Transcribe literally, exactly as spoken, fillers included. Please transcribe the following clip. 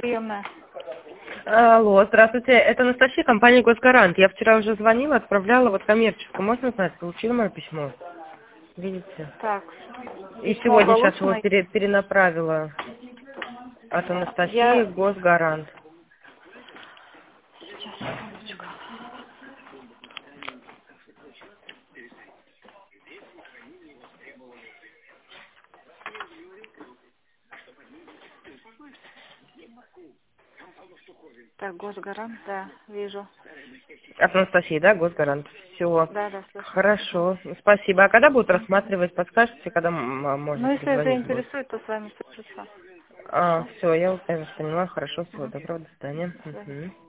приемная. Алло, здравствуйте. Это Анастасия, компания «Госгарант». Я вчера уже звонила, отправляла вот коммерческую. Можно знать, получила мое письмо? Видите? Так, И письмо сегодня сейчас его оголошенное. пере- перенаправила от Анастасии Я... «Госгарант». Сейчас, секундочку. Так, Госгарант, да, вижу. От Анастасии, да, «Госгарант». Все. Да, да, слышу. Хорошо. Спасибо. А когда будут рассматривать, подскажете, когда м- м- можно Ну, если перезвонить будет? заинтересует, то с вами свяжутся. А, все, я вас поняла. Хорошо, всего Мгм. доброго, до свидания. До свидания. Мгм.